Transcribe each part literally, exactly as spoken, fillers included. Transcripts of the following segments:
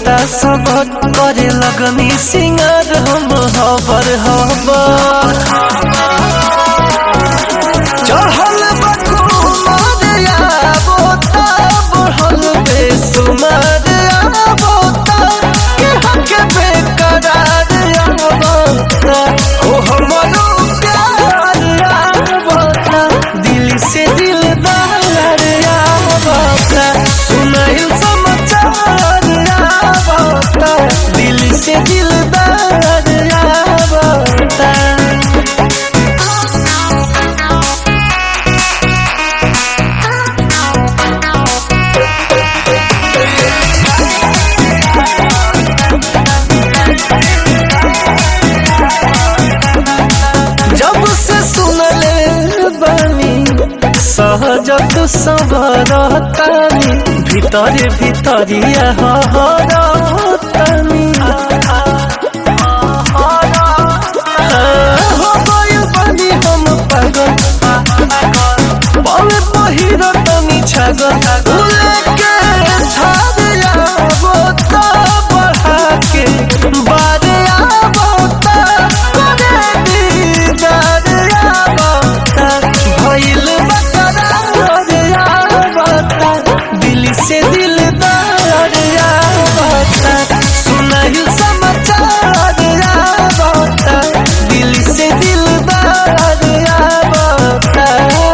होता सबर करे लगनी सिंगार हम हबर हबर चढ़ल बकुमार बोता बढ़ल बेसुमार बोता के हके बेकरार बोता ओ हमरो प्यार बोता दिल से दिलदार बोता सुनाइल समाचार बोता दिल से दिलदार बोता जब से सुनले बानी सहजत सबरतानी भीतर भीतरिया हरतानी हो गइल बानी हम पागल बड़े पहिरतनी छागल लेके छाड़िया बोता बढ़ा के बारे बोता करे दीदार बोता भइल बकरार बोता दिल से दिलदार बोता सुनाइल समाचार बोता दिल से दिलदार बोता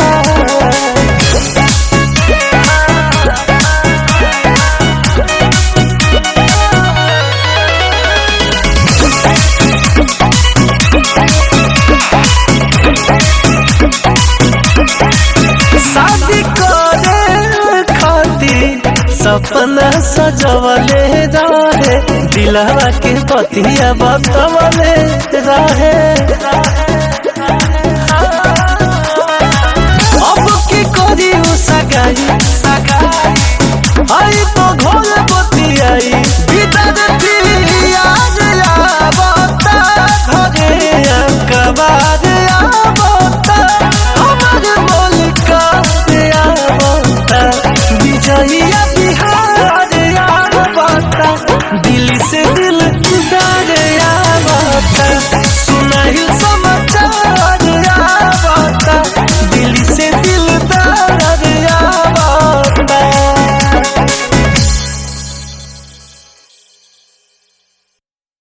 शादी करे खातिर सपना सजवले रहे दिलवा के पतिया बतवले रहे